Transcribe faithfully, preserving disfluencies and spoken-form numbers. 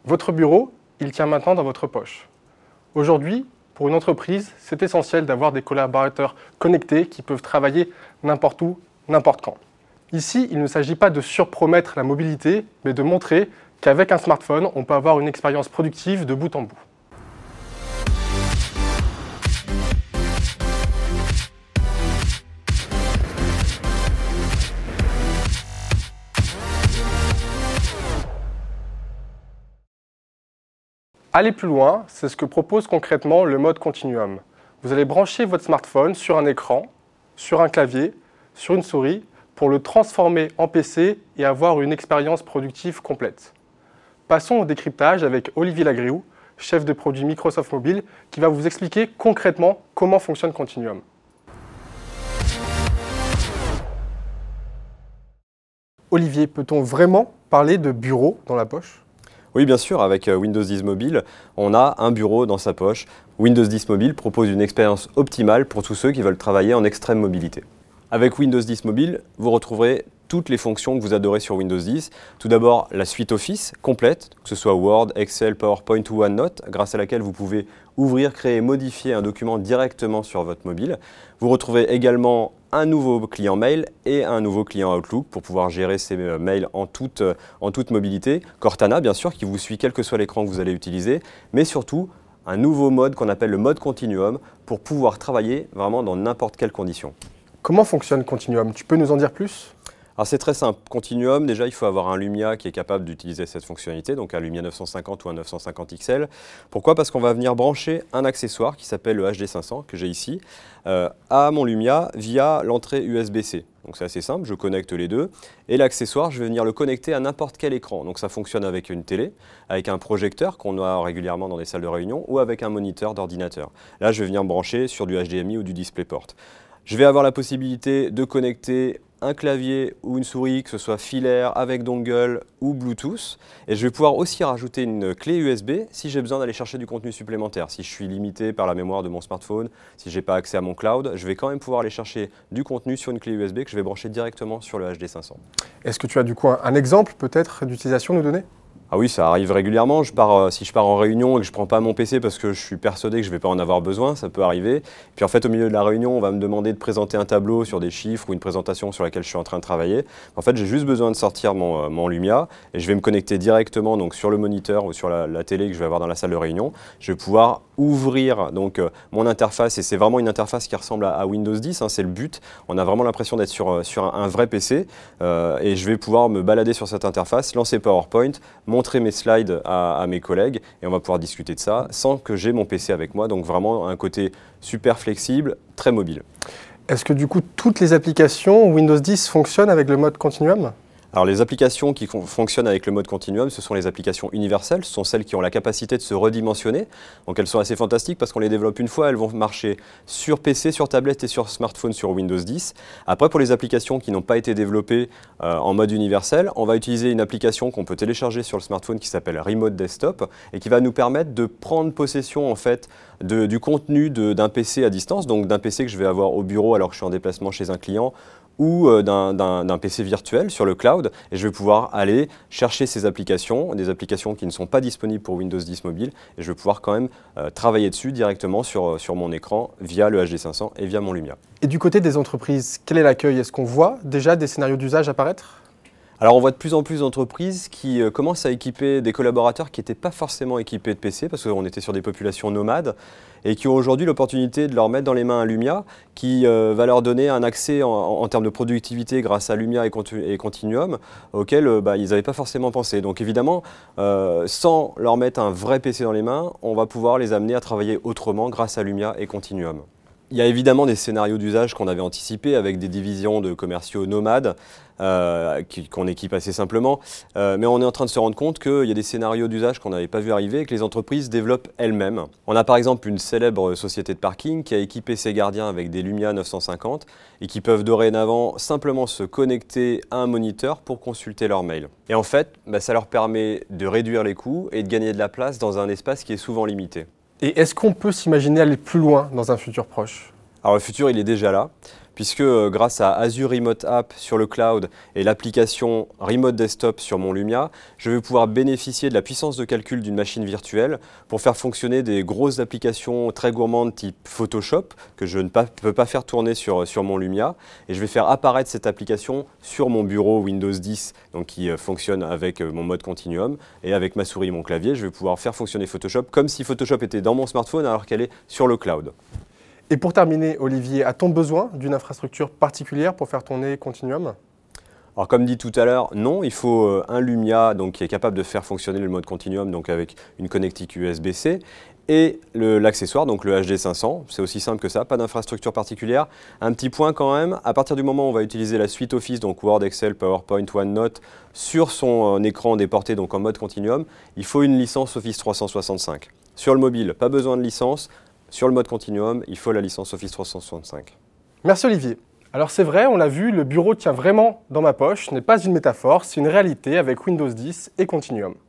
Votre bureau, il tient maintenant dans votre poche. Aujourd'hui, pour une entreprise, c'est essentiel d'avoir des collaborateurs connectés qui peuvent travailler n'importe où, n'importe quand. Ici, il ne s'agit pas de surpromettre la mobilité, mais de montrer qu'avec un smartphone, on peut avoir une expérience productive de bout en bout. Aller plus loin, c'est ce que propose concrètement le mode Continuum. Vous allez brancher votre smartphone sur un écran, sur un clavier, sur une souris, pour le transformer en P C et avoir une expérience productive complète. Passons au décryptage avec Olivier Lagriou, chef de produit Microsoft Mobile, qui va vous expliquer concrètement comment fonctionne Continuum. Olivier, peut-on vraiment parler de bureau dans la poche ? Oui, bien sûr, avec Windows dix Mobile, on a un bureau dans sa poche. Windows dix Mobile propose une expérience optimale pour tous ceux qui veulent travailler en extrême mobilité. Avec Windows dix Mobile, vous retrouverez toutes les fonctions que vous adorez sur Windows dix. Tout d'abord, la suite Office complète, que ce soit Word, Excel, PowerPoint ou OneNote, grâce à laquelle vous pouvez ouvrir, créer et modifier un document directement sur votre mobile. Vous retrouvez également un nouveau client mail et un nouveau client Outlook pour pouvoir gérer ces mails en toute, en toute mobilité. Cortana, bien sûr, qui vous suit quel que soit l'écran que vous allez utiliser, mais surtout un nouveau mode qu'on appelle le mode Continuum pour pouvoir travailler vraiment dans n'importe quelle condition. Comment fonctionne Continuum? Tu peux nous en dire plus? Alors c'est très simple. Continuum, déjà il faut avoir un Lumia qui est capable d'utiliser cette fonctionnalité, donc un Lumia neuf cent cinquante ou un neuf cent cinquante X L. Pourquoi? Parce qu'on va venir brancher un accessoire qui s'appelle le H D cinq cents, que j'ai ici, euh, à mon Lumia via l'entrée U S B C. Donc c'est assez simple, je connecte les deux. Et l'accessoire, je vais venir le connecter à n'importe quel écran. Donc ça fonctionne avec une télé, avec un projecteur qu'on a régulièrement dans des salles de réunion, ou avec un moniteur d'ordinateur. Là, je vais venir me brancher sur du H D M I ou du DisplayPort. Je vais avoir la possibilité de connecter un clavier ou une souris, que ce soit filaire, avec dongle ou Bluetooth. Et je vais pouvoir aussi rajouter une clé U S B si j'ai besoin d'aller chercher du contenu supplémentaire. Si je suis limité par la mémoire de mon smartphone, si je n'ai pas accès à mon cloud, je vais quand même pouvoir aller chercher du contenu sur une clé U S B que je vais brancher directement sur le H D cinq cents. Est-ce que tu as du coup un, un exemple peut-être d'utilisation à nous donner? Ah oui, ça arrive régulièrement. Je pars, euh, si je pars en réunion et que je ne prends pas mon P C parce que je suis persuadé que je ne vais pas en avoir besoin, ça peut arriver. Puis en fait, au milieu de la réunion, on va me demander de présenter un tableau sur des chiffres ou une présentation sur laquelle je suis en train de travailler. En fait, j'ai juste besoin de sortir mon, euh, mon Lumia et je vais me connecter directement donc, sur le moniteur ou sur la, la télé que je vais avoir dans la salle de réunion. Je vais pouvoir ouvrir donc, euh, mon interface et c'est vraiment une interface qui ressemble à, à Windows dix, hein, c'est le but. On a vraiment l'impression d'être sur, euh, sur un, un vrai P C euh, et je vais pouvoir me balader sur cette interface, lancer PowerPoint, montrer mes slides À, à mes collègues et on va pouvoir discuter de ça sans que j'ai mon P C avec moi, donc vraiment un côté super flexible, très mobile. Est-ce que du coup toutes les applications Windows dix fonctionnent avec le mode Continuum? Alors les applications qui fonctionnent avec le mode Continuum, ce sont les applications universelles, ce sont celles qui ont la capacité de se redimensionner. Donc elles sont assez fantastiques parce qu'on les développe une fois, elles vont marcher sur P C, sur tablette et sur smartphone sur Windows dix. Après pour les applications qui n'ont pas été développées euh, en mode universel, on va utiliser une application qu'on peut télécharger sur le smartphone qui s'appelle Remote Desktop et qui va nous permettre de prendre possession en fait de, du contenu d'un P C à distance, donc d'un P C que je vais avoir au bureau alors que je suis en déplacement chez un client ou d'un P C virtuel sur le cloud et je vais pouvoir aller chercher ces applications, des applications qui ne sont pas disponibles pour Windows dix Mobile et je vais pouvoir quand même euh, travailler dessus directement sur, sur mon écran via le H D cinq cents et via mon Lumia. Et du côté des entreprises, quel est l'accueil? Est-ce qu'on voit déjà des scénarios d'usage apparaître? Alors on voit de plus en plus d'entreprises qui euh, commencent à équiper des collaborateurs qui n'étaient pas forcément équipés de P C parce qu'on était sur des populations nomades et qui ont aujourd'hui l'opportunité de leur mettre dans les mains un Lumia qui euh, va leur donner un accès en, en, en termes de productivité grâce à Lumia et, Continu et Continuum auquel euh, bah, ils n'avaient pas forcément pensé. Donc évidemment, euh, sans leur mettre un vrai P C dans les mains, on va pouvoir les amener à travailler autrement grâce à Lumia et Continuum. Il y a évidemment des scénarios d'usage qu'on avait anticipés avec des divisions de commerciaux nomades euh, qu'on équipe assez simplement, euh, mais on est en train de se rendre compte qu'il y a des scénarios d'usage qu'on n'avait pas vu arriver et que les entreprises développent elles-mêmes. On a par exemple une célèbre société de parking qui a équipé ses gardiens avec des Lumia neuf cent cinquante et qui peuvent dorénavant simplement se connecter à un moniteur pour consulter leurs mails. Et en fait, bah, ça leur permet de réduire les coûts et de gagner de la place dans un espace qui est souvent limité. Et est-ce qu'on peut s'imaginer aller plus loin dans un futur proche? Alors le futur, il est déjà là, puisque euh, grâce à Azure Remote App sur le cloud et l'application Remote Desktop sur mon Lumia, je vais pouvoir bénéficier de la puissance de calcul d'une machine virtuelle pour faire fonctionner des grosses applications très gourmandes type Photoshop, que je ne pas, peux pas faire tourner sur, sur mon Lumia. Et je vais faire apparaître cette application sur mon bureau Windows dix, donc qui euh, fonctionne avec euh, mon mode Continuum, et avec ma souris et mon clavier, je vais pouvoir faire fonctionner Photoshop comme si Photoshop était dans mon smartphone alors qu'elle est sur le cloud. Et pour terminer, Olivier, a-t-on besoin d'une infrastructure particulière pour faire tourner Continuum ? Alors comme dit tout à l'heure, non, il faut un Lumia donc, qui est capable de faire fonctionner le mode Continuum donc avec une connectique U S B C et l'accessoire, donc le H D cinq cents. C'est aussi simple que ça, pas d'infrastructure particulière. Un petit point quand même, à partir du moment où on va utiliser la suite Office, donc Word, Excel, PowerPoint, OneNote, sur son euh, écran déporté donc en mode Continuum, il faut une licence Office trois cent soixante-cinq. Sur le mobile, pas besoin de licence. Sur le mode Continuum, il faut la licence Office trois cent soixante-cinq. Merci Olivier. Alors c'est vrai, on l'a vu, le bureau tient vraiment dans ma poche, ce n'est pas une métaphore, c'est une réalité avec Windows dix et Continuum.